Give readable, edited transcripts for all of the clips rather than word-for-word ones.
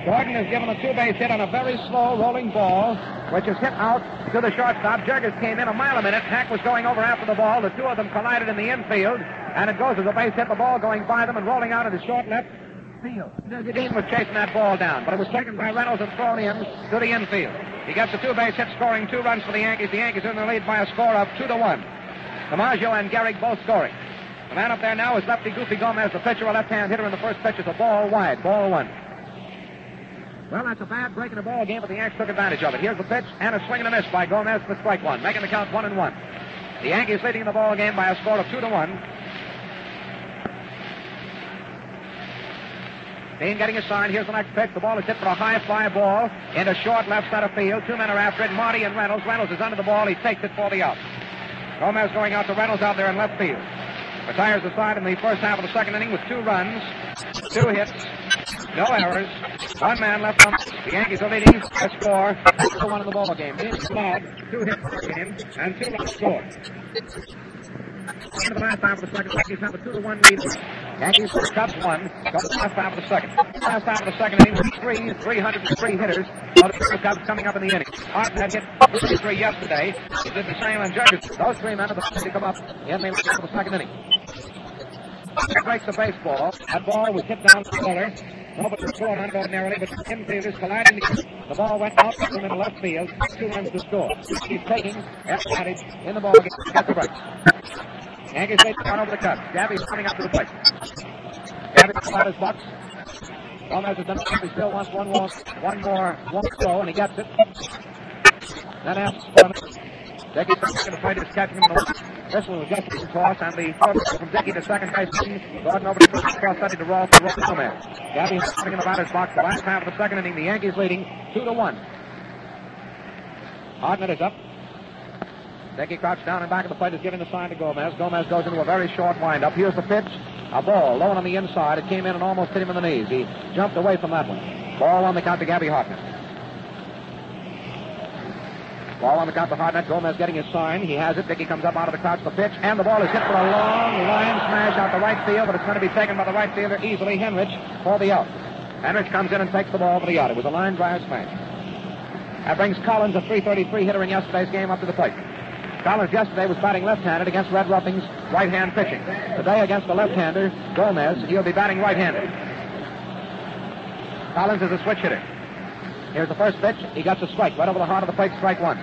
Gordon has given a two-base hit on a very slow rolling ball, which is hit out to the shortstop. Jurgens came in a mile a minute. Hack was going over after the ball. The two of them collided in the infield, and it goes as a base hit. The ball going by them and rolling out into short left field. Dean was chasing that ball down, but it was taken by Reynolds and thrown in to the infield. He gets a two-base hit, scoring 2 runs for the Yankees. The Yankees are in the lead by a score of 2-1. DiMaggio and Gehrig both scoring. The man up there now is lefty Goofy Gomez, the pitcher, a left-hand hitter, and the first pitch is a ball wide, ball 1. Well, that's a bad break in the ball game, but the Yanks took advantage of it. Here's the pitch, and a swing and a miss by Gomez for strike 1, making the count 1-1. The Yankees leading in the ball game by a score of 2-1. Dean getting a sign. Here's the next pitch. The ball is hit for a high fly ball into short left center field. 2 men are after it, Marty and Reynolds. Reynolds is under the ball. He takes it for the out. Gomez going out to Reynolds out there in left field. Retires the side in the first half of the second inning with 2 runs, 2 hits, no errors, 1 man left on. The Yankees are leading a score. That's the one in the ball game. Dean Slaud, 2 hits for him, and 2 runs scored. Into the last half of the second, Yankees have a 2-1 lead. Yankees for Cubs 1. Go to the last half of the second. Last half of the second inning, 303 hitters. While the Cubs coming up in the inning. Harton had hit 33 yesterday. He did the same on Jurgens. Those 3 men are the first to come up in the last half of the second inning. He breaks the baseball. That ball was hit down the shoulder. Nobody was scored on ordinarily, but the infielders colliding. The ball went out from the left field. 2 runs to score. He's taking advantage in the ball game. Gets the break. Yankees take the run over the Cubs. Gabby's coming up to the plate. Gabby comes out his box. Gomez has done it. He still wants one more throw, and he gets it. Then asks for it. Dickey's going to play this catching him. This one was just a toss, and the throw from Dickey to second base. Gordon over to first, cross study to Rolf and Gomez. Gabby is coming in the batter's box. The last half of the second inning, the Yankees leading 2-1. Hartnett is up. Dickey crouched down and back of the plate is giving the sign to Gomez. Gomez goes into a very short windup. Here's the pitch. A ball low on the inside. It came in and almost hit him in the knees. He jumped away from that one. Ball on the count to Gabby Hartnett. Ball on the count to Hartnett. Gomez getting his sign. He has it. Dickey comes up out of the crouch. The pitch. And the ball is hit for a long line smash out the right field, but it's going to be taken by the right fielder easily, Henrich, for the out. Henrich comes in and takes the ball for the out. It was a line drive smash. That brings Collins, a .333 hitter in yesterday's game, up to the plate. Collins yesterday was batting left-handed against Red Ruffing's right-hand pitching. Today against the left-hander, Gomez, he'll be batting right-handed. Collins is a switch hitter. Here's the first pitch. He gets a strike right over the heart of the plate, strike 1.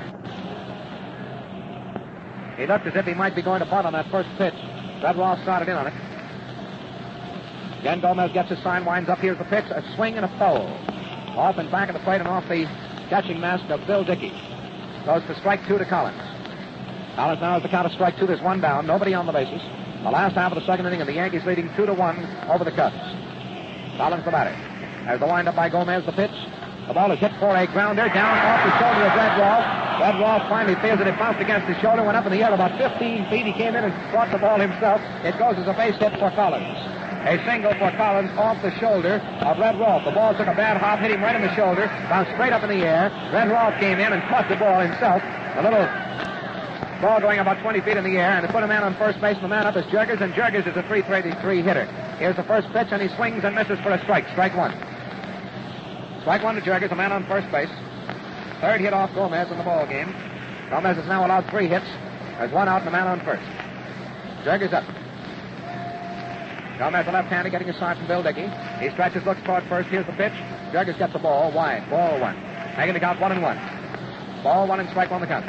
He looked as if he might be going to bunt on that first pitch. Red Ross started in on it. Again, Gomez gets his sign, winds up. Here's the pitch, a swing and a foul. Off and back of the plate and off the catching mask of Bill Dickey. Goes for strike 2 to Collins. Collins now has the count of strike 2. There's 1 down. Nobody on the bases. The last half of the second inning, and the Yankees leading 2-1 over the Cubs. Collins the batter. As the windup by Gomez, the pitch. The ball is hit for a grounder down off the shoulder of Red Rolf. Red Rolf finally feels that it bounced against his shoulder, went up in the air about 15 feet. He came in and caught the ball himself. It goes as a base hit for Collins. A single for Collins off the shoulder of Red Rolf. The ball took a bad hop, hit him right in the shoulder, bounced straight up in the air. Red Rolf came in and caught the ball himself. A little ball going about 20 feet in the air, and to put a man on first base, and the man up is Jurgens, and Jurgens is a .333 hitter. Here's the first pitch, and he swings and misses for a strike. Strike 1. Strike 1 to Jurgens, a man on first base. Third hit off Gomez in the ball game. Gomez has now allowed 3 hits. There's 1 out and a man on first. Jurgens up. Gomez, the left-hander, getting a sign from Bill Dickey. He stretches, looks toward first. Here's the pitch. Jurgens gets the ball wide. Ball 1. Making the count 1-1. Ball 1 and strike 1 the count.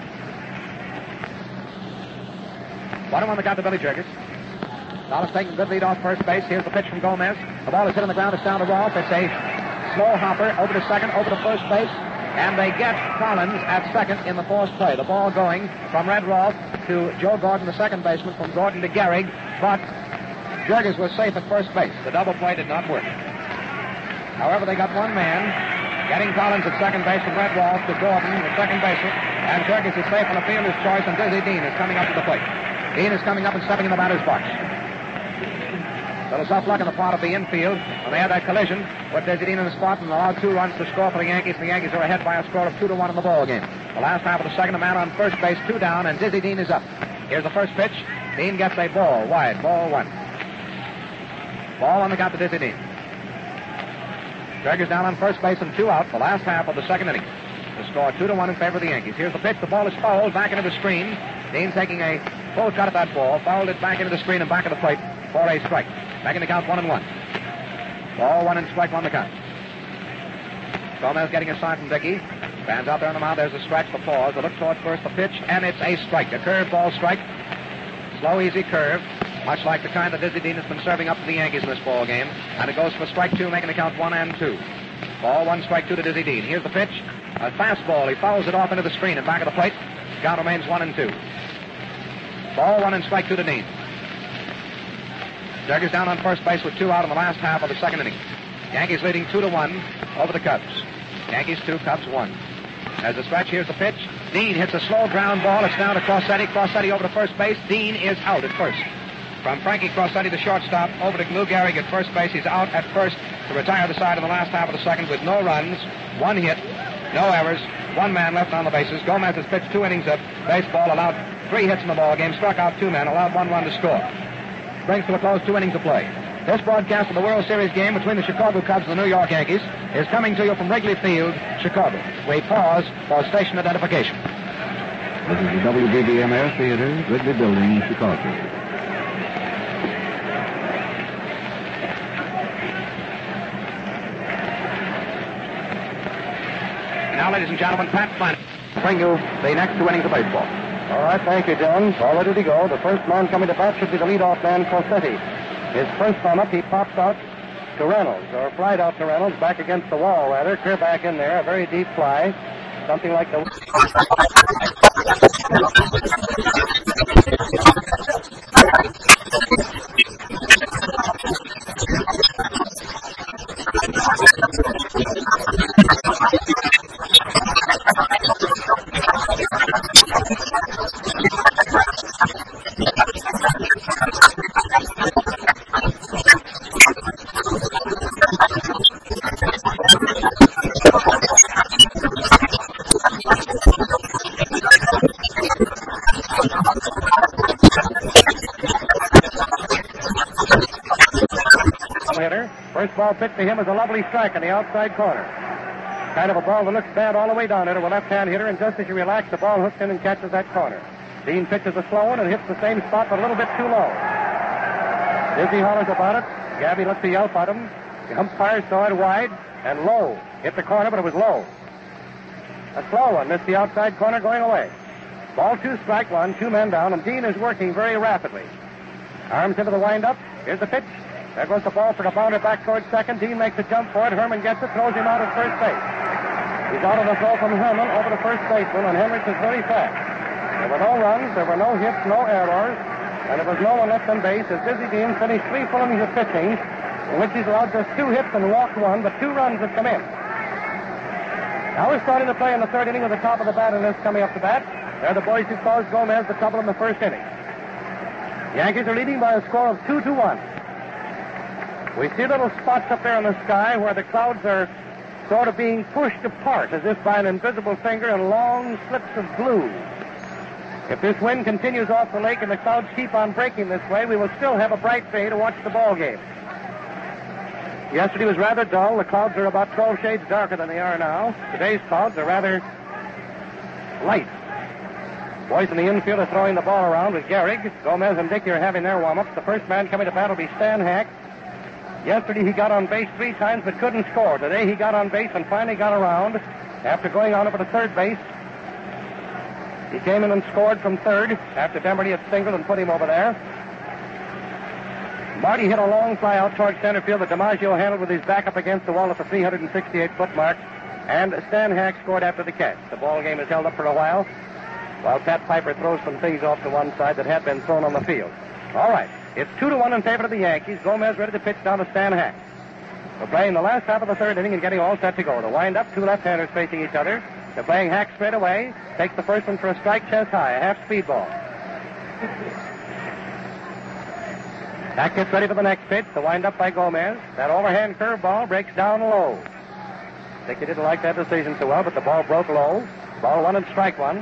1-1 the count to Billy Jurgens. Collins taking good lead off first base. Here's the pitch from Gomez. The ball is hit on the ground. It's down to Rolf. It's a slow hopper over to second, over to first base. And they get Collins at second in the forced play. The ball going from Red Rolf to Joe Gordon, the second baseman, from Gordon to Gehrig. But Jurgens was safe at first base. The double play did not work. However, they got 1 man getting Collins at second base from Red Rolf to Gordon, the second baseman. And Jurgens is safe on a fielder's choice, and Dizzy Dean is coming up to the plate. Dean is coming up and stepping in the batter's box. Little tough luck on the part of the infield when they had that collision with Dizzy Dean in the spot and allowed 2 runs to score for the Yankees. The Yankees are ahead by a score of 2-1 in the ball game. The last half of the second, a man on first base, 2 down, and Dizzy Dean is up. Here's the first pitch. Dean gets a ball wide, ball 1. Ball on the count to Dizzy Dean. Berger's down on first base and 2 out. The last half of the second inning. The score 2-1 in favor of the Yankees. Here's the pitch. The ball is fouled back into the screen. Dean taking a full shot at that ball. Fouled it back into the screen and back of the plate for a strike. Back in the count 1-1. Ball 1 and strike 1 the count. Gomez getting a sign from Dickey. Fans out there on the mound. There's a stretch, the pause. The look toward first, the pitch, and it's a strike. A curve ball strike. Slow, easy curve. Much like the kind that Dizzy Dean has been serving up to the Yankees in this ball game. And it goes for strike 2, making the count 1-2. Ball 1, strike 2 to Dizzy Dean. Here's the pitch. A fastball. He fouls it off into the screen and back of the plate. Count remains 1-2. Ball 1 and strike 2 to Dean. Berger's down on first base with 2 out in the last half of the second inning. Yankees leading 2-1 over the Cubs. Yankees 2, Cubs 1. As a stretch, here's the pitch. Dean hits a slow ground ball. It's down to Crossetti. Crossetti over to first base. Dean is out at first. From Frankie Crossetti, the shortstop, over to Lou Gehrig at first base. He's out at first to retire the side in the last half of the second with no runs, 1 hit, no errors, 1 man left on the bases. Gomez has pitched 2 innings of baseball, allowed 3 hits in the ball game, struck out 2 men, allowed 1 run to score. Brings to a close 2 innings of play. This broadcast of the World Series game between the Chicago Cubs and the New York Yankees is coming to you from Wrigley Field, Chicago. We pause for station identification. This is the WBBM Air Theater, Wrigley Building, Chicago. Now, ladies and gentlemen, Pat Flanagan bring you the next 2 innings of baseball. All right, thank you, Jones. All ready to go. The first man coming to bat should be the leadoff man, Crossetti. His first time up, he pops out to Reynolds, or flied out to Reynolds, back against the wall, rather. Clear back in there, a very deep fly. Something like the... First ball pitched to him is a lovely strike in the outside corner. Kind of a ball that looks bad all the way down there to a left-hand hitter, and just as you relax, the ball hooks in and catches that corner. Dean pitches a slow one and hits the same spot, but a little bit too low. Dizzy hollers about it. Gabby lets the yelp at him. The umpire saw it wide and low. Hit the corner, but it was low. A slow one missed the outside corner going away. Ball 2, strike 1, 2 men down, and Dean is working very rapidly. Arms into the windup. Here's the pitch. There goes the ball for the bounder back towards second. Dean makes a jump for it. Herman gets it, throws him out at first base. He's out of the throw from Herman over to first baseman, and Hendricks is very fast. There were no runs, there were no hits, no errors, and there was no one left on base as Dizzy Dean finished 3 full innings of pitching, in which he's allowed just 2 hits and walked 1, but 2 runs have come in. Now we're starting to play in the third inning with the top of the bat, and this coming up to bat. They're the boys who caused Gomez the trouble in the first inning. Yankees are leading by a score of 2-1. We see little spots up there in the sky where the clouds are sort of being pushed apart as if by an invisible finger in long slips of blue. If this wind continues off the lake and the clouds keep on breaking this way, we will still have a bright day to watch the ball game. Yesterday was rather dull. The clouds are about 12 shades darker than they are now. Today's clouds are rather light. Boys in the infield are throwing the ball around with Gehrig. Gomez and Dickey are having their warm-ups. The first man coming to bat will be Stan Hack. Yesterday he got on base 3 times but couldn't score. Today he got on base and finally got around. After going on over to third base, he came in and scored from third after Demerty had singled and put him over there. Marty hit a long fly out towards center field that DiMaggio handled with his back up against the wall at the 368-foot mark. And Stan Hack scored after the catch. The ball game is held up for a while Pat Piper throws some things off to one side that had been thrown on the field. All right. It's 2-1 in favor of the Yankees. Gomez ready to pitch down to Stan Hack. We're playing the last half of the third inning and getting all set to go. The wind-up, 2 left-handers facing each other. They're playing Hack straight away. Takes the first one for a strike, chest high, a half-speed ball. Hack gets ready for the next pitch. The wind-up by Gomez. That overhand curveball breaks down low. Dickey didn't like that decision so well, but the ball broke low. Ball 1 and strike 1.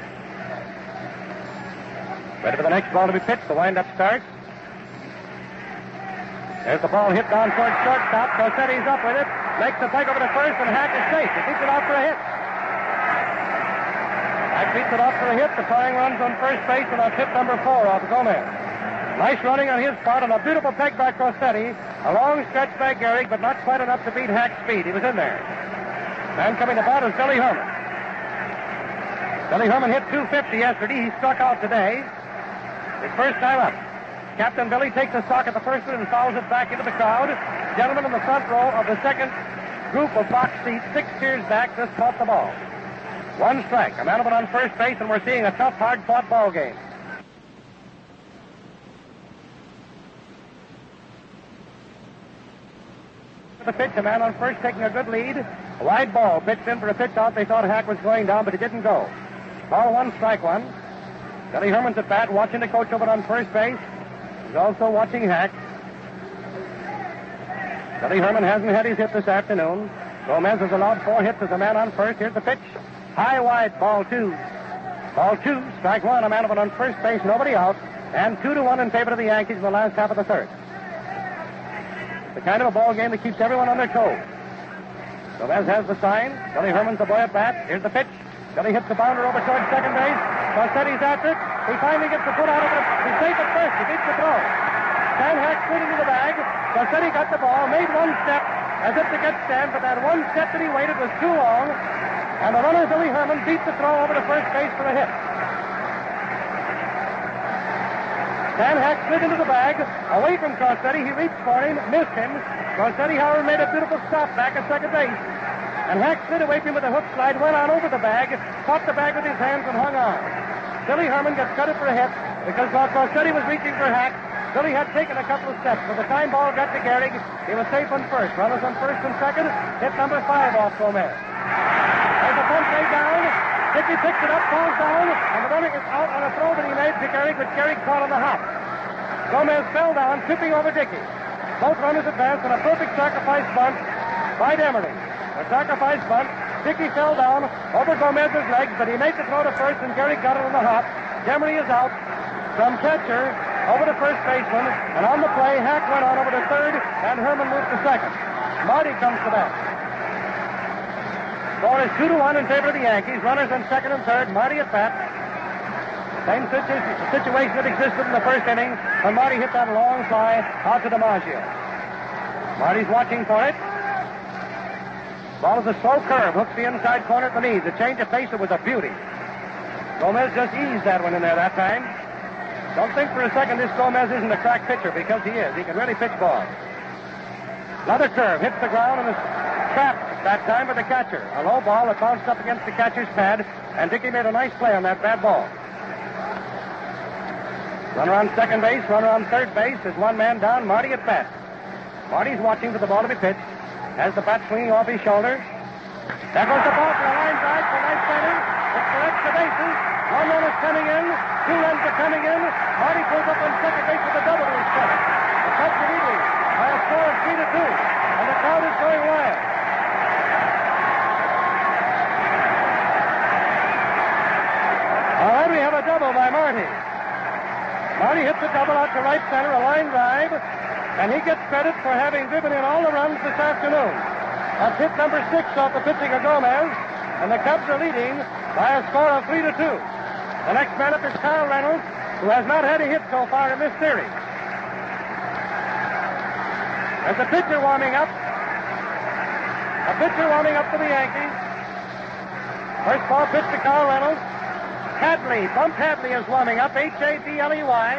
Ready for the next ball to be pitched. The wind-up starts. There's the ball hit down towards shortstop. Crossetti's up with it. makes the peg over to first, and Hack is safe. He beats it out for a hit. Hack beats it out for a hit. The tying runs on first base, and that's hit number 4 off Gomez. Nice running on his part, and a beautiful peg by Crosetti. A long stretch by Gehrig, but not quite enough to beat Hack's speed. He was in there. Man coming to bat is Billy Herman. Billy Herman hit .250 yesterday. He struck out today. His first time up. Captain Billy takes a sock at the first one and fouls it back into the crowd. Gentlemen in the front row of the second group of box seats, 6 tiers back, just caught the ball. 1 strike. A man on first base, and we're seeing a tough, hard-fought ball game. The pitch, a man on first taking a good lead. A wide ball pitched in for a pitch out. They thought Hack was going down, but he didn't go. Ball 1, strike 1. Billy Herman's at bat, watching the coach over on first base. He's also watching Hack. Billy Herman hasn't had his hit this afternoon. Gomez has allowed 4 hits as a man on first. Here's the pitch. High, wide, ball 2. Ball 2, strike 1. A man on first base, nobody out. And 2-1 in favor of the Yankees in the last half of the third. The kind of a ball game that keeps everyone on their toes. Gomez has the sign. Billy Herman's the boy at bat. Here's the pitch. Billy hits the bounder over towards second base. Crossetti's after it. He finally gets the foot out of it. He's safe at first. He beats the throw. Stan Hack slid into the bag. Crossetti got the ball, made 1 step as if to get Stan, but that 1 step that he waited was too long. And the runner, Billy Herman, beat the throw over to first base for a hit. Stan Hack slid into the bag, away from Crossetti. He reached for him, missed him. Crossetti, however, made a beautiful stop back at second base. And Hack slid away from him with a hook slide, went on over the bag, caught the bag with his hands, and hung on. Billy Herman gets credit for a hit because while Crossetti was reaching for Hack, Billy had taken a couple of steps. By the time ball got to Gehrig, he was safe on first. Runners on first and second. Hit number 5 off Gomez. There's a bunt way down. Dickey picks it up, falls down, and the runner is out on a throw that he made to Gehrig, but Gehrig caught on the hop. Gomez fell down, tripping over Dickey. Both runners advanced on a perfect sacrifice bunt by Demery. A sacrifice bunt. Dickey fell down over Gomez's legs, but he made the throw to first, and Gehrig got it on the hop. Demery is out. From catcher over to first baseman, and on the play, Hack went on over to third, and Herman moved to second. Marty comes to bat. Score is 2-1 in favor of the Yankees. Runners in second and third. Marty at bat. Same situation that existed in the first inning when Marty hit that long fly out to DiMaggio. Marty's watching for it. Ball is a slow curve. Hooks the inside corner at the knees. The change of pace, it was a beauty. Gomez just eased that one in there that time. Don't think for a second this Gomez isn't a crack pitcher, because he is. He can really pitch balls. Another curve. Hits the ground and is trapped that time by the catcher. A low ball that bounced up against the catcher's pad, and Dickey made a nice play on that bad ball. Runner on second base, runner on third base. There's 1 man down, Marty at bat. Marty's watching for the ball to be pitched. Has the bat swinging off his shoulder. There goes the ball for a line drive for right center. It collects the bases. 1 run is coming in. 2 runs are coming in. Marty pulls up on second base with a double to his credit. The Cubs are leading by a score of 3-2. And the crowd is going wild. All right, we have a double by Marty. Marty hits a double out to right center, a line drive, and he gets credit for having driven in all the runs this afternoon. That's hit number 6 off the pitching of Gomez, and the Cubs are leading by a score of 3-2. The next man up is Kyle Reynolds, who has not had a hit so far in this series. There's a pitcher warming up. A pitcher warming up for the Yankees. First ball pitch to Kyle Reynolds. Hadley, Bump Hadley is warming up, Hadley.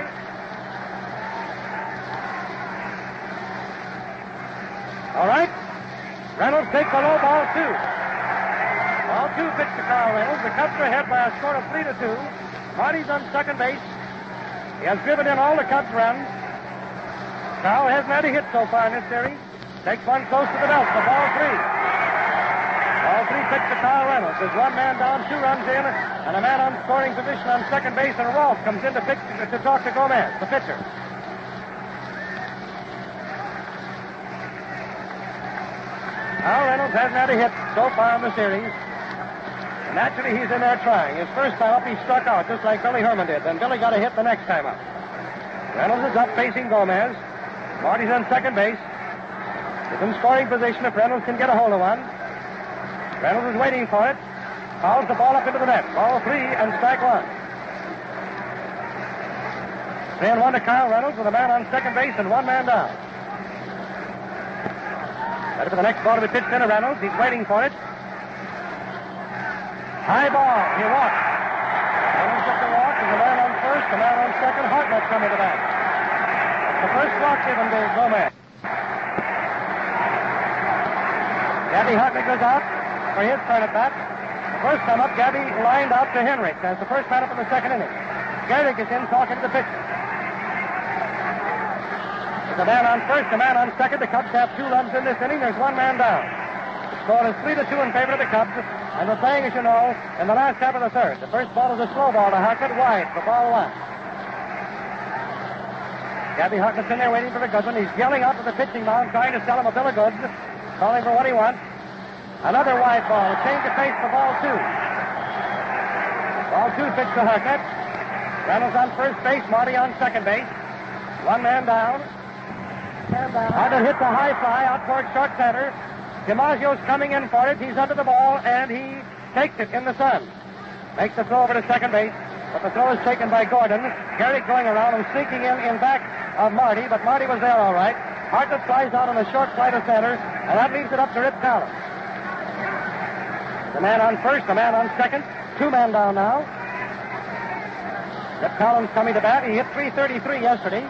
All right. Reynolds takes a low ball 2. Ball 2 pitch to Kyle Reynolds. The Cubs are ahead by a score of 3-2. Marty's on second base. He has driven in all the Cubs runs. Kyle hasn't had a hit so far in this series. Takes one close to the belt for ball 3. Ball 3 pitch to Kyle Reynolds. There's 1 man down, 2 runs in, and a man on scoring position on second base, and Rolfe comes in to talk to Gomez, the pitcher. Kyle Reynolds hasn't had a hit so far in the series. And naturally, he's in there trying. His first time up, he struck out, just like Billy Herman did. Then Billy got a hit the next time up. Reynolds is up facing Gomez. Marty's on second base. The in scoring position if Reynolds can get a hold of one. Reynolds is waiting for it. Fouls the ball up into the net. Ball 3 and strike 1. 3-1 to Kyle Reynolds with a man on second base and one man down. Ready for the next ball to be pitched into Reynolds. He's waiting for it. High ball. He walks. Reynolds gets the walk. There's a man on first, a man on second. Hartnett coming to bat. The first walk given to Gomez. Gabby Hartnett goes out for his turn at bat. The first time up, Gabby lined out to Henrik as the first man up in the second inning. Gehrig is in talking to the pitcher. There's a man on first, a man on second. The Cubs have 2 runs in this inning. There's one man down. The score is 3-2 in favor of the Cubs. And we're playing, as you know, in the last half of the third. The first ball is a slow ball to Hartnett, wide for ball 1. Gabby Hartnett's in there waiting for the good one. He's yelling out to the pitching mound, trying to sell him a bill of goods, calling for what he wants. Another wide ball. A change of pace for ball 2. Ball 2 pitched to Hartnett. Reynolds on first base, Marty on second base. One man down. Hartnett hits a high fly out toward short center. DiMaggio's coming in for it. He's under the ball, and he takes it in the sun. Makes the throw over to second base, but the throw is taken by Gordon. Gehrig going around and sneaking in back of Marty, but Marty was there all right. Hartnett flies out on a short fly to center, and that leaves it up to Rip Collins. The man on first, the man on second. 2 men down now. Rip Collins coming to bat. He hit .333 yesterday.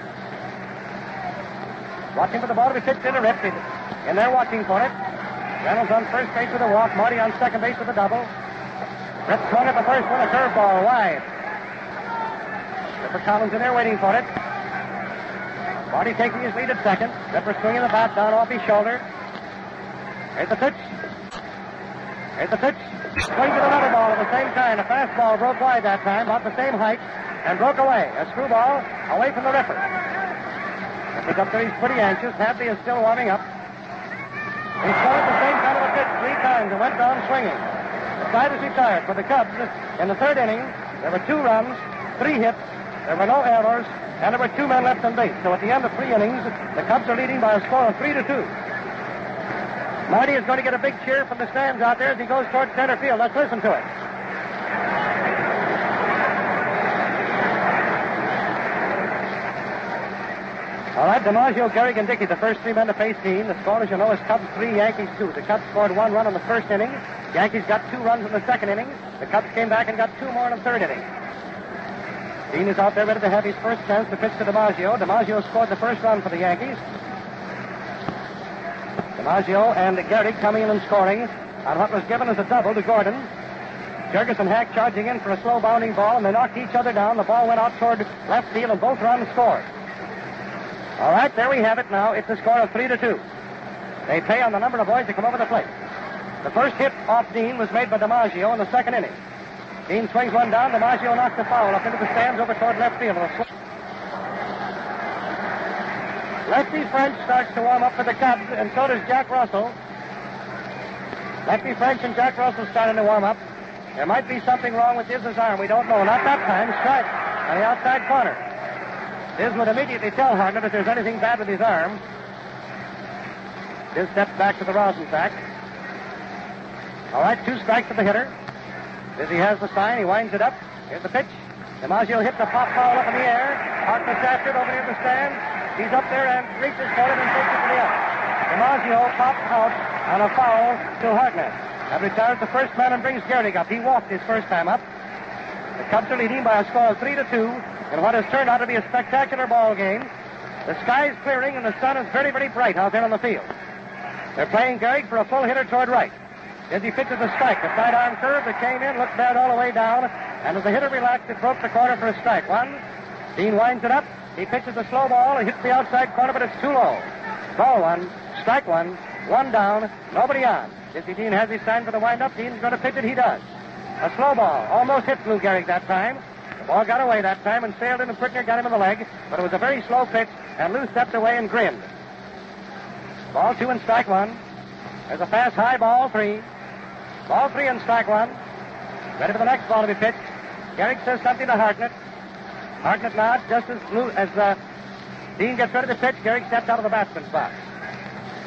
Watching for the ball to be pitched into Rip. And they're watching for it. Reynolds on first base with a walk. Marty on second base with a double. Rip swung at the first one, a curveball wide. Ripper Collins in there waiting for it. Marty taking his lead at second. Ripper swinging the bat down off his shoulder. Here's the pitch. Here's the pitch. Swings at another ball at the same time. A fastball broke wide that time, about the same height, and broke away. A screwball away from the Ripper. Ripper's up there. He's pretty anxious. Hadley is still warming up. He scored the same kind of a pitch 3 times and went down swinging. The side is retired for the Cubs. In the third inning, there were 2 runs, 3 hits, there were no errors, and there were 2 men left on base. So at the end of 3 innings, the Cubs are leading by a score of 3-2. Marty is going to get a big cheer from the stands out there as he goes towards center field. Let's listen to it. All right, DiMaggio, Gehrig, and Dickey, the first 3 men to face Dean. The score, as you know, is Cubs 3, Yankees 2. The Cubs scored 1 run in the first inning. Yankees got 2 runs in the second inning. The Cubs came back and got 2 more in the third inning. Dean is out there ready to have his first chance to pitch to DiMaggio. DiMaggio scored the first run for the Yankees. DiMaggio and Gehrig coming in and scoring on what was given as a double to Gordon. Jurgis and Hack charging in for a slow bounding ball, and they knocked each other down. The ball went out toward left field, and both runs scored. All right, there we have it now. It's a score of 3-2. They pay on the number of boys to come over the plate. The first hit off Dean was made by DiMaggio in the second inning. Dean swings one down. DiMaggio knocks the foul up into the stands over toward left field. Lefty French starts to warm up for the Cubs, and so does Jack Russell. Lefty French and Jack Russell starting to warm up. There might be something wrong with Diz's arm. We don't know. Not that time. Strike on the outside corner. Diz would immediately tell Hartnett if there's anything bad with his arm. Diz steps back to the rosin sack. All right, 2 strikes to the hitter. Dizzy has the sign. He winds it up. Here's the pitch. DiMaggio hits a pop foul up in the air. Hartnett's after it over near the stand. He's up there and reaches for it and takes it to the out. DiMaggio pops out on a foul to Hartnett. That retires the first man and brings Gehrig up. He walked his first time up. The Cubs are leading by a score of 3-2 in what has turned out to be a spectacular ball game. The sky is clearing and the sun is very, very bright out there on the field. They're playing Gehrig for a full hitter toward right. As he pitches a strike, the sidearm curve that came in looked bad all the way down, and as the hitter relaxed, it broke the corner for a strike. 1. Dean winds it up. He pitches a slow ball. He hits the outside corner, but it's too low. Ball 1, strike 1, 1 down, nobody on. Dizzy Dean has his sign for the windup. Dean's going to pitch it. He does. A slow ball. Almost hit Lou Gehrig that time. The ball got away that time and sailed in, and Prickner got him in the leg, but it was a very slow pitch, and Lou stepped away and grinned. Ball 2 and strike 1. There's a fast high ball 3. Ball 3 and strike 1. Ready for the next ball to be pitched. Gehrig says something to Hartnett. Hartnett nods just as Dean gets ready to pitch. Gehrig steps out of the batsman's box.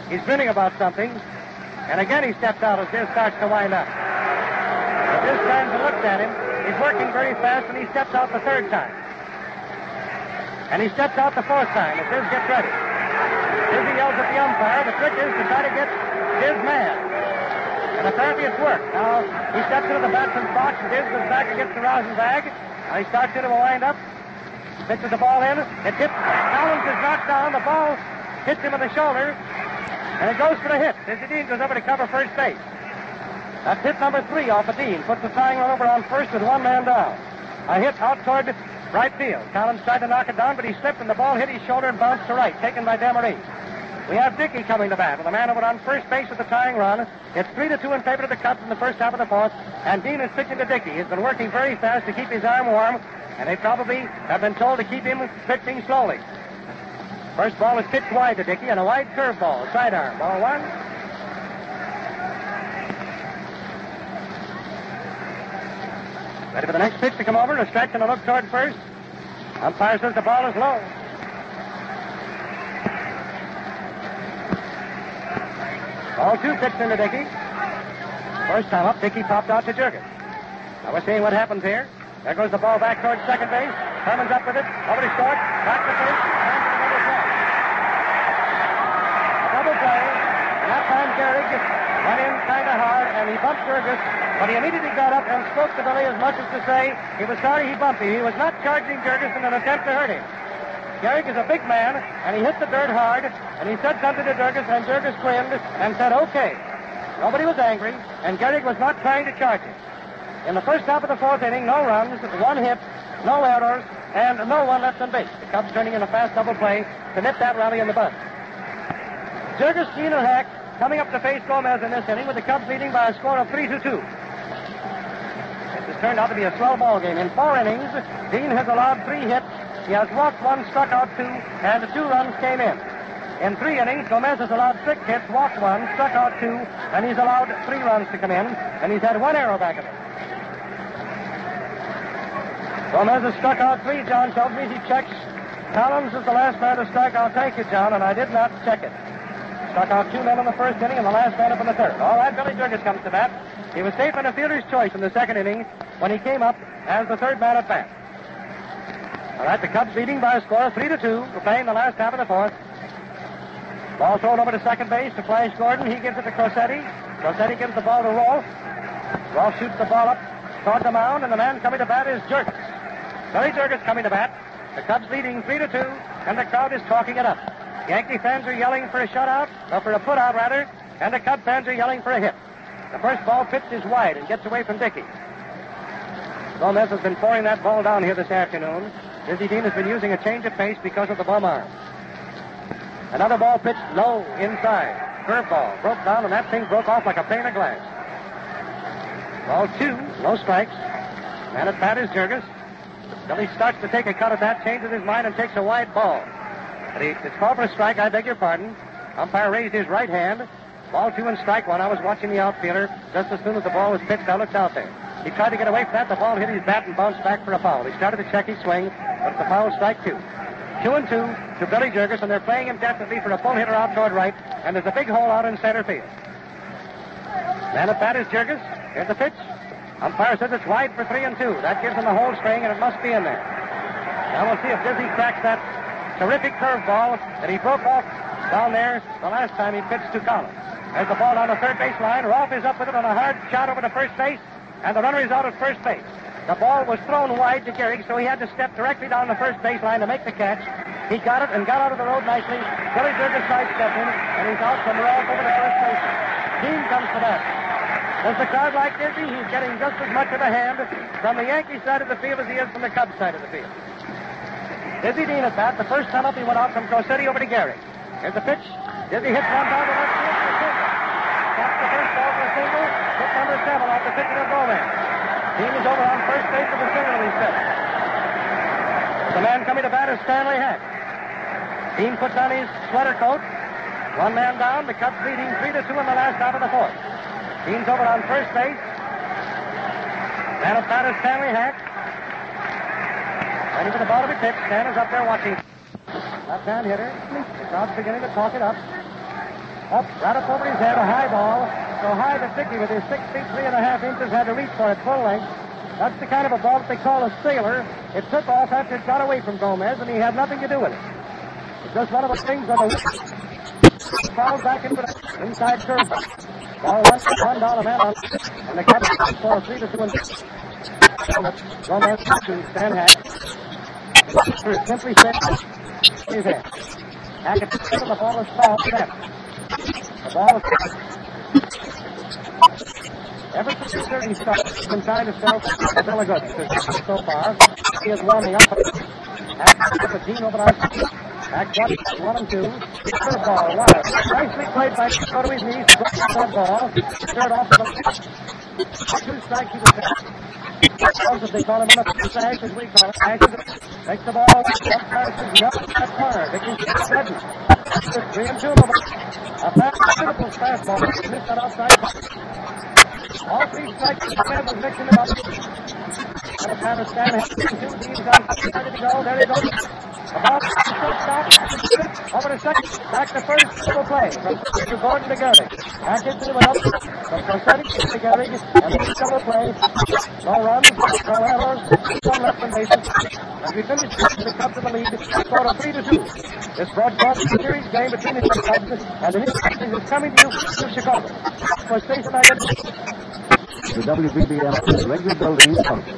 He's grinning about something. And again he steps out as Diz starts to wind up. But Diz turns and looks at him. He's working very fast, and he steps out the third time. And he steps out the fourth time as Diz gets ready. Dizzy yells at the umpire. The trick is to try to get Diz mad. And apparently it's worked. Now he steps into the batsman's box, and Diz goes back against the rosin bag. Now he starts into a wind-up. Pitches the ball in. It hits. Collins is knocked down. The ball hits him in the shoulder. And it goes for the hit. Dizzy Dean goes over to cover first base. That's hit number 3 off of Dean. Puts the tying run over on first with one man down. A hit out toward right field. Collins tried to knock it down, but he slipped, and the ball hit his shoulder and bounced to right, taken by Demaree. We have Dickey coming to bat with a man over on first base with the tying run. It's 3-2 in favor of the Cubs in the first half of the fourth, and Dean is pitching to Dickey. He's been working very fast to keep his arm warm, and they probably have been told to keep him pitching slowly. First ball is pitched wide to Dickey, and a wide curveball, sidearm. Ball 1. Ready for the next pitch to come over, a stretch and a look toward first. Umpire says the ball is low. Ball 2 pitched into Dickey. First time up, Dickey popped out to Jurgens. Now we're seeing what happens here. There goes the ball back towards second base. Herman's up with it. Over to short. Back to first. And to the double play. A double play. And that time Gehrig went in kind of hard, and he bumped Jurgens. But he immediately got up and spoke to Billy as much as to say he was sorry he bumped him. He was not charging Jurgens in an attempt to hurt him. Gehrig is a big man, and he hit the dirt hard, and he said something to Jurgens, and Jurgens grinned and said, okay. Nobody was angry, and Gehrig was not trying to charge him. In the first half of the fourth inning, no runs, 1 hit, no errors, and no one left on base. The Cubs turning in a fast double play to nip that rally in the bud. Jurgens, Dean, and Hack coming up to face Gomez in this inning with the Cubs leading by a score of 3-2. This has turned out to be a swell ball game. In 4 innings, Dean has allowed 3 hits. He has walked 1, struck out 2, and 2 runs came in. In 3 innings, Gomez has allowed 6 hits, walked 1, struck out 2, and he's allowed 3 runs to come in, and he's had 1 error back of it. Gomez has struck out 3, John tells me. He checks. Collins is the last man to strike out. Thank you, John, and I did not check it. Struck out 2 men in the first inning, and the last man up in the third. All right, Billy Jurgens comes to bat. He was safe in a fielder's choice in the second inning when he came up as the third man at bat. All right, the Cubs leading by a score of 3-2. We're playing the last half of the fourth. Ball thrown over to second base to Flash Gordon. He gives it to Crosetti. Crosetti gives the ball to Rolfe. Rolfe shoots the ball up toward the mound, and the man coming to bat is Jurgens. Billy Jurgens coming to bat. The Cubs leading 3-2, and the crowd is talking it up. Yankee fans are yelling for a shutout, or for a putout rather, and the Cub fans are yelling for a hit. The first ball pitched is wide and gets away from Dickey. Gomez has been pouring that ball down here this afternoon. Dizzy Dean has been using a change of pace because of the bum arm. Another ball pitched low inside. Curveball broke down, and that thing broke off like a pane of glass. Ball 2, no strikes. Man at bat is Jurgens. Billy starts to take a cut at that, changes his mind, and takes a wide ball. But it's called for a strike. I beg your pardon. Umpire raised his right hand. Ball 2 and strike 1. I was watching the outfielder. Just as soon as the ball was pitched, I looked out there. He tried to get away from that. The ball hit his bat and bounced back for a foul. He started to check his swing, but it's a foul, strike 2. 2-2 to Billy Jurgens, and they're playing him definitely for a pull hitter out toward right, and there's a big hole out in center field. Man at bat is Jurgens. Here's the pitch. Umpire says it's wide for 3-2. That gives him the whole string, and it must be in there. Now we'll see if Dizzy cracks that terrific curveball that he broke off down there the last time he pitched to Collins. There's the ball down the third base line. Rolfe is up with it on a hard shot over to first base, and the runner is out at first base. The ball was thrown wide to Gehrig, so he had to step directly down the first base line to make the catch. He got it and got out of the road nicely. Billy Jurgens sidestepped him, and he's out from Rolfe over to first base. Dean comes to that. Does the crowd like Dizzy? He's getting just as much of a hand from the Yankee side of the field as he is from the Cubs side of the field. Dizzy Dean at bat. The first time up, he went out from Crosetti over to Gehrig. Here's the pitch. Dizzy hits one down to left field for a single. Taps the first ball for a single. Hit number 7 off the pitcher of Gomez. Dean is over on first base with a single, he said. The man coming to bat is Stanley Hack. Dean puts on his sweater coat. 1 man down. The Cubs leading 3-2 in the last half of the fourth. Dean's over on first base. Man at bat is Stanley Hack. Ready for the ball to be pitched. Stan is up there watching. Left-hand hitter. The crowd's beginning to talk it up. Up, right up over his head, a high ball. So high that Dickey, with his 6 feet 3.5 inches, had to reach for it full length. That's the kind of a ball that they call a sailor. It took off after it got away from Gomez, and he had nothing to do with it. It's just one of the things that fouled back into the inside curve. Ball went to $1 man on, and the Cubs for a 3-2. Gomez to Stan Hack. Simply said, his head. Hackett to the ball is fouled. The ball is ever since the 30 started, he's been trying to sell really good so far. He is warming up. Hackett the team over on back 1 and 2. Third ball, wide. Nicely played by go to his knees. That ball. Third off to the 2 strikes to the set. Also, they call him on the sash, as we call it. Ashes takes the ball. Up passes, up that corner. Dickie Redden. 3 and 2 of them. A beautiful fastball. Missed that outside. All 3 strikes. The was mixing it up. And a kind of stand. 2 teams ready to go. There he goes. The ball shortstop. Over to second. Back to first. Double play. From Gordon to Gehrig. Back into the up. From Concetti to Gehrig. And double play. No runs. No errors. 1 left on bases. As we finish the Cubs in the lead, score of 3-2. This broadcast is a series game between the two Cubs, and the next is coming to you from Chicago. For station identity. The WBBM Regular Building Council.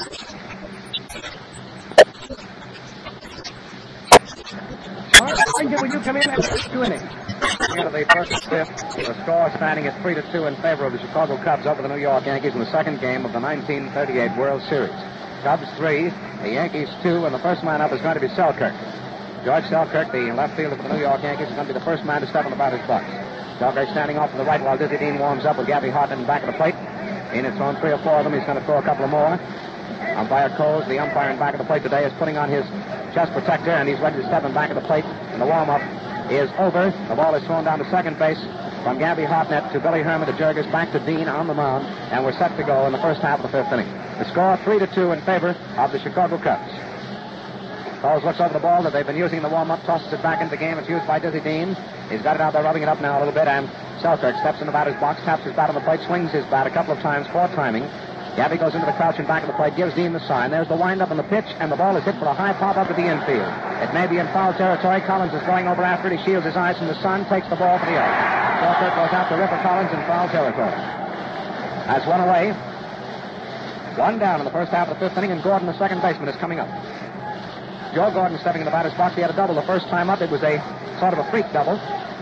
Will you come in and 2 innings? Into the first fifth, the score standing at 3-2 in favor of the Chicago Cubs over the New York Yankees in the second game of the 1938 World Series. Cubs 3, the Yankees 2, and the first man up is going to be Selkirk. George Selkirk, the left fielder for the New York Yankees, is going to be the first man to step on the batter's box. Selkirk standing off to the right while Dizzy Dean warms up with Gabby Hartnett back at the plate. Dean has thrown 3 or 4 of them. He's going to throw a couple of more. Umpire Coles, the umpire in back of the plate today, is putting on his chest protector, and he's ready to step in back of the plate. And the warm-up is over. The ball is thrown down to second base from Gabby Hartnett to Billy Herman to Jurgis, back to Dean on the mound, and we're set to go in the first half of the 5th inning. The score 3-2 in favor of the Chicago Cubs. Coles looks over the ball that they've been using in the warm-up, tosses it back into the game. It's used by Dizzy Dean. He's got it out there, rubbing it up now a little bit, and Selkirk steps in the batter's box, taps his bat on the plate, swings his bat a couple of times for timing. Gabby goes into the crouch and back of the plate, gives Dean the sign. There's the wind-up and the pitch, and the ball is hit for a high pop up to the infield. It may be in foul territory. Collins is going over after it. He shields his eyes from the sun, takes the ball for the out. Selkirk goes out to Ripper Collins in foul territory. That's 1 away. 1 down in the first half of the 5th inning, and Gordon, the second baseman, is coming up. Joe Gordon stepping in the batter's box. He had a double the first time up. It was a sort of a freak double.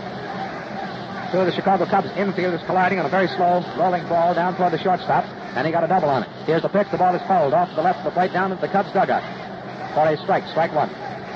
2 of the Chicago Cubs infielders colliding on a very slow, rolling ball down toward the shortstop, and he got a double on it. Here's the pitch. The ball is fouled off to the left of the plate, down at the Cubs dugout for a strike. Strike 1.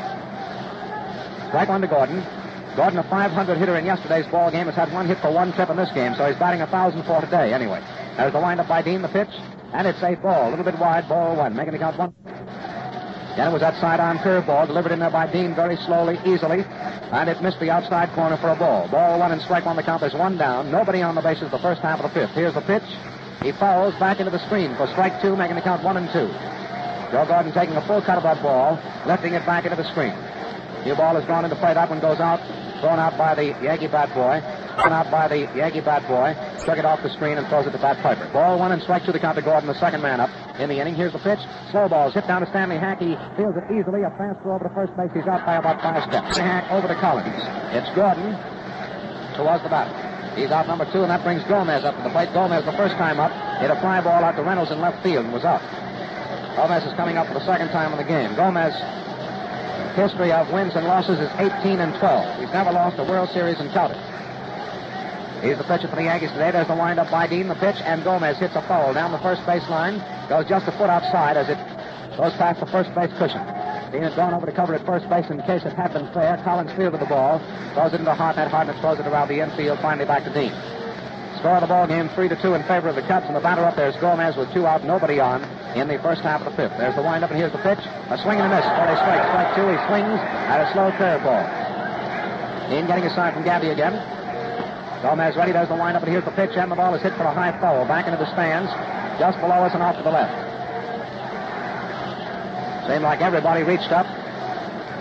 Strike 1 to Gordon. Gordon, a .500 hitter in yesterday's ball game, has had 1 hit for 1 trip in this game, so he's batting 1,004 today. Anyway, there's the windup by Dean, the pitch, and it's a ball, a little bit wide, ball 1, making the count 1. Then it was that side-on curveball delivered in there by Dean very slowly, easily, and it missed the outside corner for a ball. Ball 1 and strike 1 the count. There's 1 down. Nobody on the bases the first half of the 5th. Here's the pitch. He fouls back into the screen for strike 2, making the count 1 and 2. Joe Gordon taking a full cut of that ball, lifting it back into the screen. New ball has gone into play. That one goes out, thrown out by the Yankee bat boy. Thrown out by the Yankee bat boy. Took it off the screen and throws it to Bat Piper. Ball 1 and strike 2 the count to Gordon, the second man up in the inning. Here's the pitch. Slow ball's hit down to Stanley Hack. He fields it easily. A fast throw over to first base. He's out by about 5 steps. Hack over to Collins. It's Gordon towards the batter. He's out number 2, and that brings Gomez up to the plate. Gomez, the first time up, hit a fly ball out to Reynolds in left field and was out. Gomez is coming up for the second time in the game. Gomez, history of wins and losses is 18 and 12. He's never lost a World Series and counted. He's the pitcher for the Yankees today. There's the windup by Dean, the pitch, and Gomez hits a foul down the first base line. Goes just a foot outside as it goes past the first base cushion. Dean had gone over to cover at first base in case it had been fair. Collins fielded the ball, throws it into Hartnett. Hartnett throws it around the infield, finally back to Dean. Score of the ball game 3-2 in favor of the Cubs, and the batter up there is Gomez with 2 out, nobody on in the first half of the 5th. There's the windup, and here's the pitch. A swing and a miss for a strike. Strike 2. He swings at a slow curveball. Dean getting a sign from Gabby again. Gomez ready. There's the windup, and here's the pitch, and the ball is hit for a high foul back into the stands, just below us and off to the left. Seemed like everybody reached up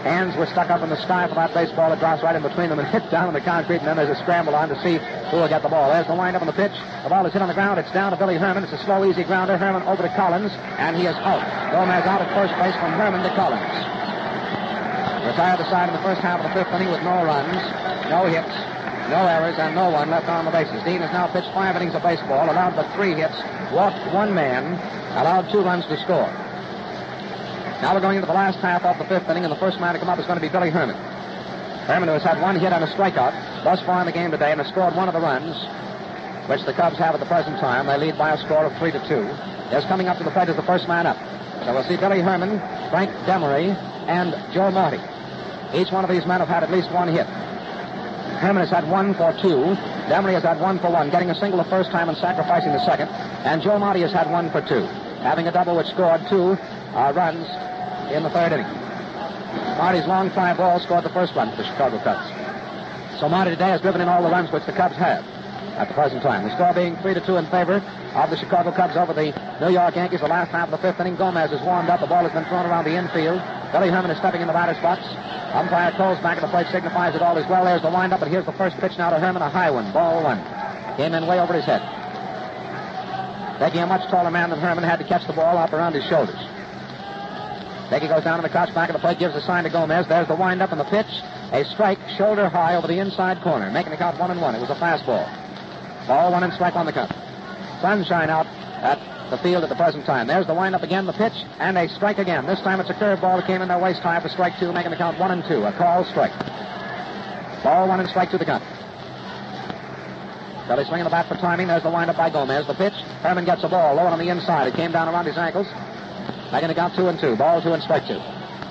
Hands were stuck up in the sky for that baseball. It drops right in between them and hits down on the concrete, and then there's a scramble on to see who will get the ball. There's the windup on the pitch. The ball is hit on the ground. It's down to Billy Herman. It's a slow, easy grounder. Herman over to Collins, and he is out. Gomez out at first base from Herman to Collins. Retired the side in the first half of the fifth inning with no runs, no hits, no errors, and no one left on the bases. Dean has now pitched 5 innings of baseball, allowed but 3 hits, walked 1 man, allowed 2 runs to score. Now we're going into the last half of the fifth inning, and the first man to come up is going to be Billy Herman. Herman, who has had 1 hit and a strikeout thus far in the game today, and has scored 1 of the runs, which the Cubs have at the present time. They lead by a score of 3-2. Is coming up to the plate as the first man up. So we'll see Billy Herman, Frank Demery, and Joe Marty. Each one of these men have had at least 1 hit. Herman has had 1 for 2. Demery has had 1 for 1, getting a single the first time and sacrificing the second. And Joe Marty has had 1 for 2, having a double which scored 2 runs in the third inning. Marty's long fly ball scored the first run for the Chicago Cubs. So Marty today has driven in all the runs which the Cubs have at the present time. The score being 3-2 in favor of the Chicago Cubs over the New York Yankees. The last half of the fifth inning, Gomez is warmed up. The ball has been thrown around the infield. Billy Herman is stepping in the batter's box. Umpire Coles back at the plate signifies that all is well. There's the windup, and here's the first pitch now to Herman, a high one, ball 1. Came in way over his head. Becky, a much taller man than Herman, had to catch the ball up around his shoulders. Becky goes down to the crouch back of the plate, gives a sign to Gomez. There's the windup and the pitch. A strike shoulder high over the inside corner, making the count 1-1. It was a fastball. Ball 1 and strike on the count. Sunshine out at the field at the present time. There's the windup again, the pitch, and a strike again. This time it's a curveball that came in their waist high for strike 2, making the count 1-2. A call strike. Ball 1 and strike 2 the count. Billy swinging the bat for timing. There's the windup by Gomez. The pitch. Herman gets a ball low on the inside. It came down around his ankles. Making the count 2-2. Ball 2 and strike 2.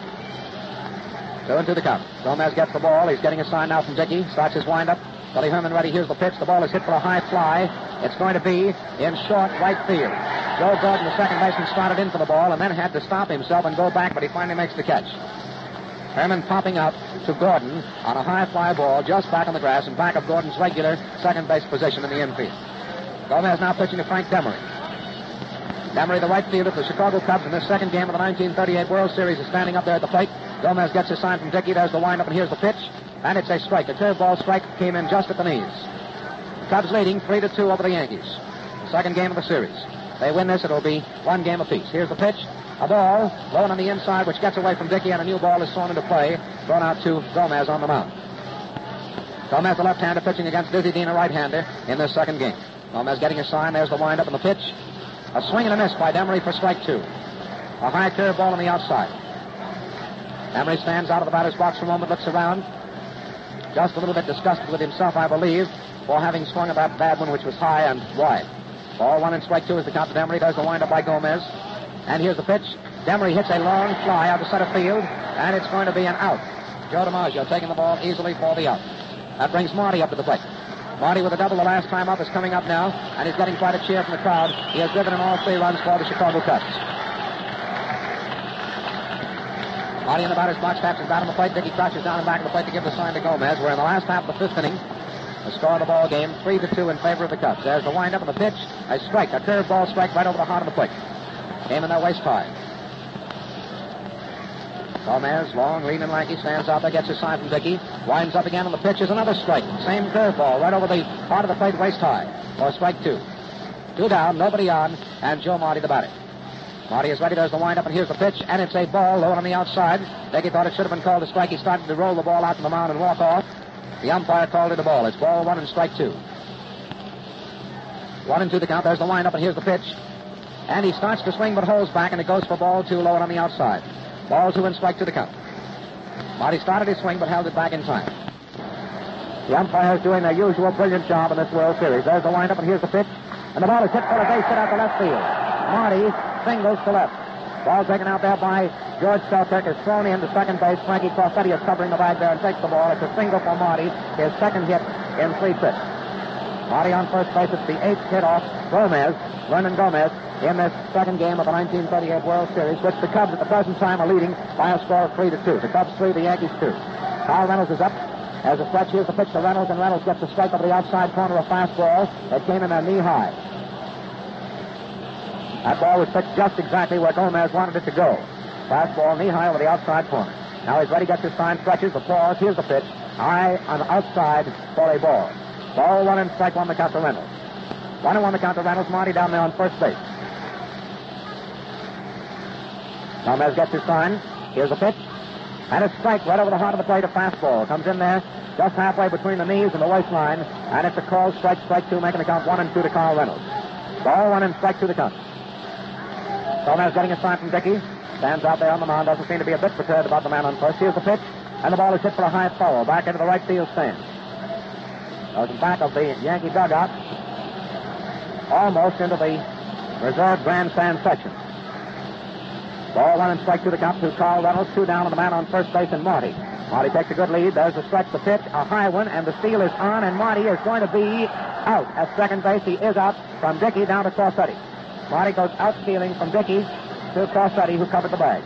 2-2 the count. Gomez gets the ball. He's getting a sign now from Dickey. Starts his windup. Billy Herman ready. Here's the pitch. The ball is hit for a high fly. It's going to be in short right field. Joe Gordon, the second baseman, started in for the ball and then had to stop himself and go back, but he finally makes the catch. Herman popping out to Gordon on a high fly ball just back on the grass and back of Gordon's regular second base position in the infield. Gomez now pitching to Frank Demery. Demery, the right fielder for the Chicago Cubs in this second game of the 1938 World Series, is standing up there at the plate. Gomez gets a sign from Dickey. There's the windup, and here's the pitch. And it's a strike. A curveball strike came in just at the knees. Cubs leading 3-2 over the Yankees. The second game of the series. They win this, it'll be 1 game apiece. Here's the pitch. A ball low on the inside, which gets away from Dickey, and a new ball is thrown into play, thrown out to Gomez on the mound. Gomez, the left-hander, pitching against Dizzy Dean, a right-hander, in this second game. Gomez getting a sign. There's the windup and the pitch. A swing and a miss by Demery for strike 2. A high curve ball on the outside. Demery stands out of the batter's box for a moment, looks around. Just a little bit disgusted with himself, I believe, for having swung at that bad one, which was high and wide. Ball 1 and strike 2 is the count to Demery. There's the windup by Gomez. And here's the pitch. Demery hits a long fly out to center field, and it's going to be an out. Joe DiMaggio taking the ball easily for the out. That brings Marty up to the plate. Marty with a double the last time up is coming up now, and he's getting quite a cheer from the crowd. He has driven in all 3 runs for the Chicago Cubs. Marty in the batter's box, taps his bat on the plate. Dickey crouches down and back of the plate to give the sign to Gomez. We're in the last half of the 5th inning. The score of the ball game, 3-2 in favor of the Cubs. There's the windup and the pitch. A strike, a curveball strike right over the heart of the plate. Came in their waist high. Gomez, long, lean, and lanky, stands out there, gets his sign from Dickey. Winds up again on the pitch. Is another strike. Same curveball right over the heart of the plate, waist high. For strike 2. 2 down, nobody on, and Joe Marty the batter. Marty is ready. There's the windup, and here's the pitch, and it's a ball low on the outside. Dickey thought it should have been called a strike. He started to roll the ball out to the mound and walk off. The umpire called it a ball. It's ball 1 and strike 2. 1-2 the count. There's the windup, and here's the pitch. And he starts to swing, but holds back, and it goes for ball 2 low and on the outside. Ball 2 and strike 2 the count. Marty started his swing, but held it back in time. The umpires doing their usual brilliant job in this World Series. There's the windup, and here's the pitch. And the ball is hit for a base hit out to left field. Marty singles to left. Ball taken out there by George Selkirk is thrown in to second base. Frankie Corfetti is covering the bag there and takes the ball. It's a single for Marty, his second hit in 3 trips. Marty on first base. It's the 8th hit off Gomez, Vernon Gomez, in this second game of the 1938 World Series, which the Cubs at the present time are leading by a score of 3-2. The Cubs 3, the Yankees 2. Kyle Reynolds is up. As a stretch, here's the pitch to Reynolds, and Reynolds gets a strike over the outside corner, a fastball that came in there knee-high. That ball was pitched just exactly where Gomez wanted it to go. Fastball knee-high over the outside corner. Now he's ready, gets his sign, stretches, the pause. Here's the pitch. High on the outside for a ball. Ball 1 and strike 1 the count to Reynolds. 1-1 the count to Reynolds. Marty down there on first base. Gomez gets his sign. Here's the pitch. And a strike right over the heart of the plate, a fastball. Comes in there just halfway between the knees and the waistline. And it's a called strike, strike 2, making the count 1-2 to Carl Reynolds. Ball 1 and strike 2 the count. Gomez getting a sign from Dickey. Stands out there on the mound. Doesn't seem to be a bit perturbed about the man on first. Here's the pitch. And the ball is hit for a high foul. Back into the right field stand. Goes back of the Yankee dugout. Almost into the reserve grandstand section. Ball 1 and strike 2 the count to Carl Reynolds. 2 down on the man on first base and Marty. Marty takes a good lead. There's the stretch, the pitch, a high one, and the steal is on, and Marty is going to be out at second base. He is out from Dickey down to Corsetti. Marty goes out stealing from Dickey to Corsetti, who covered the bag.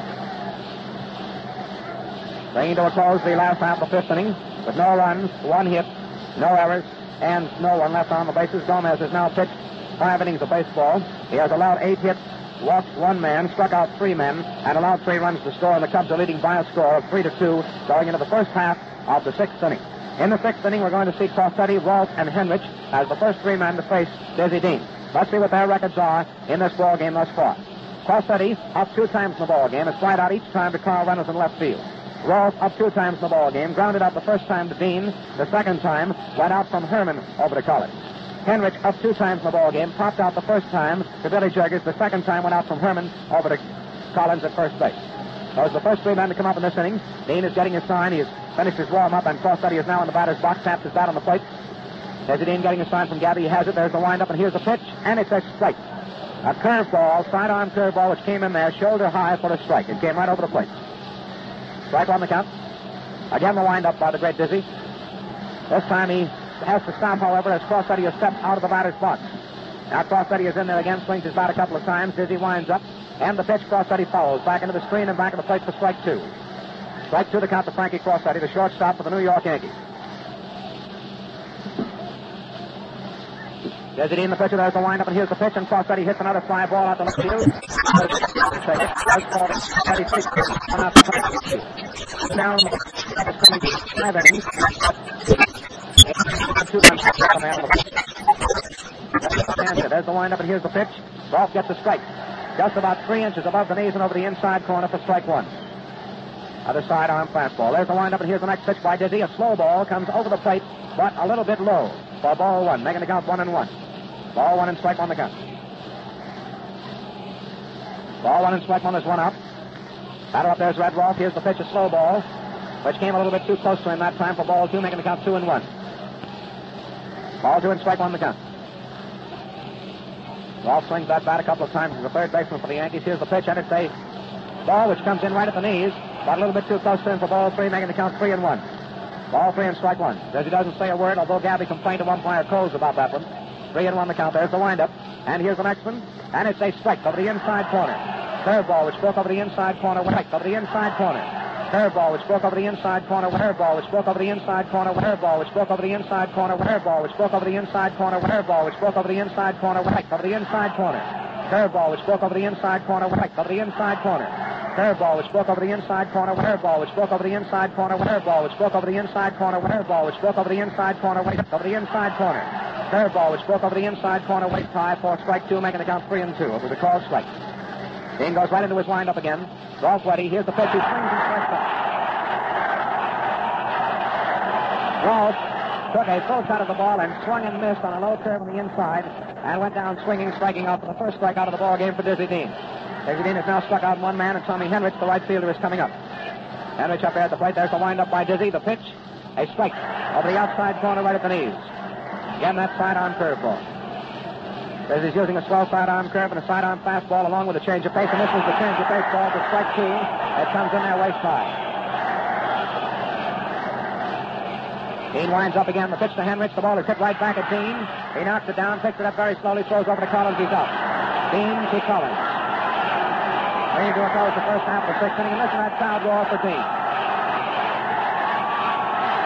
Bringing to a close the last half of the 5th inning with no runs, 1 hit, no errors, and no one left on the bases. Gomez has now pitched 5 innings of baseball. He has allowed 8 hits, walked 1 man, struck out 3 men, and allowed 3 runs to score, and the Cubs are leading by a score of 3-2 going into the first half of the 6th inning. In the 6th inning, we're going to see Corsetti, Rolfe, and Henrich as the first 3 men to face Dizzy Dean. Let's see what their records are in this ball game thus far. Corsetti up 2 times in the ball game, has flied out each time to Carl Reynolds in left field. Rolfe up 2 times in the ball game, grounded out the first time to Dean, the second time went out from Herman over to Collins. Henrich up 2 times in the ball game, popped out the first time to Billy Jurgens, the second time went out from Herman over to Collins at first base. Those are the first 3 men to come up in this inning. Dean is getting his sign. He has finished his warm-up, and Corsetti is now in the batter's box, taps his bat on the plate. There's Dean getting a sign from Gabby. He has it. There's the wind-up, and here's the pitch, and it's a strike. A curveball, sidearm curveball, which came in there, shoulder high for a strike. It came right over the plate. Strike on the count. Again, the wind-up by the great Dizzy. This time he has to stop, however, as Corsetti has stepped out of the batter's box. Now Corsetti is in there again, swings his bat a couple of times. Dizzy winds up, and the pitch Corsetti follows. Back into the screen and back of the plate for strike 2. Strike 2 the count to Frankie Corsetti, the shortstop for the New York Yankees. Dizzy Dean, the pitcher, there's the wind-up, and here's the pitch, and Corsetti hits another fly ball out the left field. Down there's the wind-up, and here's the pitch. Rolfe gets a strike. Just about 3 inches above the knees and over the inside corner for strike 1. Other sidearm fastball. There's the wind-up, and here's the next pitch by Dizzy. A slow ball comes over the plate, but a little bit low for ball 1, making the count 1-1. Ball 1 and strike 1 the count. Ball 1 and strike 1 is 1 out. Batter up there's Red Rolfe. Here's the pitch, a slow ball, which came a little bit too close to him that time for ball 2, making the count 2-1. Ball 2 and strike 1 the count. Rolfe swings that bat a couple of times as the third baseman for the Yankees. Here's the pitch, and it's a ball which comes in right at the knees, but a little bit too close to him for ball 3, making the count 3-1. Ball 3 and strike 1. Dizzy doesn't say a word, although Gabby complained to umpire Coles about that one. 3-1 the count. There's the windup. And here's the next one. And it's a strike over the inside corner. Curveball which broke over the inside corner. Strike over the inside corner. Curveball which broke over the inside corner. Curveball which broke over the inside corner. Curveball which broke over the inside corner. Curveball which broke over the inside corner. Curveball which broke over the inside corner. Strike over the inside corner. Curveball which broke over the inside corner. Strike over the inside corner. Curveball which broke over the inside corner. Curveball which broke over the inside corner. Curveball which broke over the inside corner. Curveball which broke over the inside corner. Over the inside corner. Curveball which broke over the inside corner. Wait tie for strike 2, making the count 3-2. It was a called strike. Dean goes right into his windup again. Rolfe ready. Here's the pitch. He swings and strikes out. Rolfe took a full shot of the ball and swung and missed on a low curve on the inside and went down swinging, striking out for the first strikeout of the ball game for Dizzy Dean. Dizzy Dean has now struck out 1 man, and Tommy Henrich, the right fielder, is coming up. Henrich up there at the plate. There's the windup by Dizzy. The pitch, a strike over the outside corner right at the knees. Again, that sidearm curveball. Dizzy's using a swell sidearm curve and a sidearm fastball along with a change of pace, and this is the change of pace ball to strike 2. It comes in there waist high. Dean winds up again. The pitch to Henrich. The ball is hit right back at Dean. He knocks it down, picks it up very slowly, throws over to Collins. He's out. Dean to Collins. Ready to close the first half of the 6th inning, and listen to that crowd roar for Dean.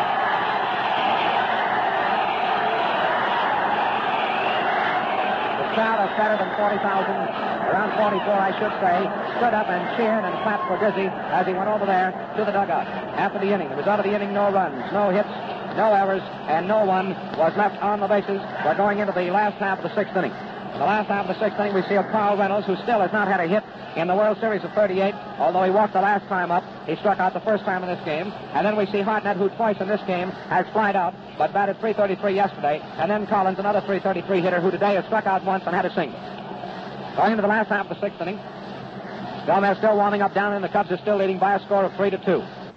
The crowd of better than 40,000, around 44, I should say, stood up and cheered and clapped for Dizzy as he went over there to the dugout. After the inning, the result of the inning, no runs, no hits, no errors, and no one was left on the bases. We're going into the last half of the sixth inning. In the last half of the sixth inning, we see a Carl Reynolds, who still has not had a hit in the World Series of 38, although he walked the last time up. He struck out the first time in this game. And then we see Hartnett, who twice in this game has flied out, but batted .333 yesterday. And then Collins, another .333 hitter, who today has struck out once and had a single. Going into the last half of the sixth inning, Gomez still warming up down in. The Cubs are still leading by a score of 3-2.